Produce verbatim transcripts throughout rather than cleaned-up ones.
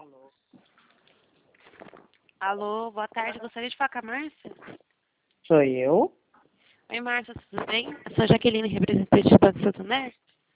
Alô, boa tarde. Gostaria de falar com a Márcia? Sou eu? Oi, Márcia, tudo bem? Eu sou a Jaqueline, representante do Banco Santander.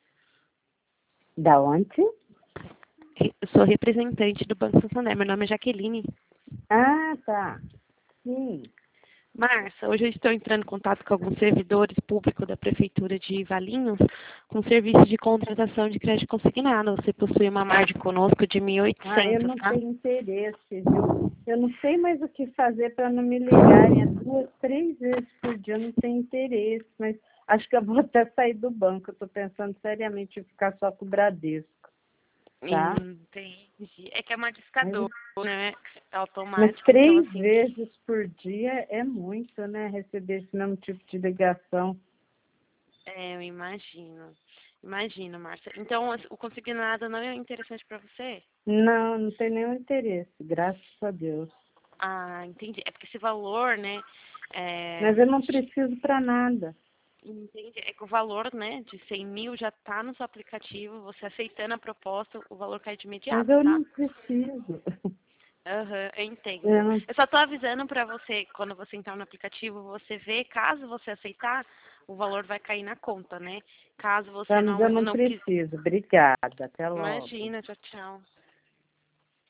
Da onde? Eu sou representante do Banco Santander. Meu nome é Jaqueline. Ah, tá. Sim. Márcia, hoje eu estou entrando em contato com alguns servidores públicos da Prefeitura de Valinhos com serviço de contratação de crédito consignado. Você possui uma margem conosco de mil e Ah, eu oitocentos, não tá? tenho interesse, viu? Eu não sei mais o que fazer para não me ligarem. É duas, três vezes por dia eu não tenho interesse, mas acho que eu vou até sair do banco. Eu estou pensando seriamente em ficar só com o Bradesco, tá? Entendi. É que é uma Mas, discador, né? É mas automático, então três assim. vezes por dia é muito, né? Receber esse mesmo tipo de ligação. É, eu imagino. Imagino, Márcia. Então, o consignado não é interessante para você? Não, não tem nenhum interesse, graças a Deus. Ah, entendi. É porque esse valor, né? É, Mas eu não preciso para nada. entendi. É que o valor, né, de cem mil já está no seu aplicativo. Você aceitando a proposta, o valor cai de Mas imediato, eu tá? não preciso. Aham, eu Eu entendo. não... Eu só tô avisando para você, quando você entrar no aplicativo, você vê, caso você aceitar, o valor vai cair na conta, né? Caso você Tá, mas eu não, não não quis. preciso. Obrigada. Até logo. Imagina, tchau, tchau.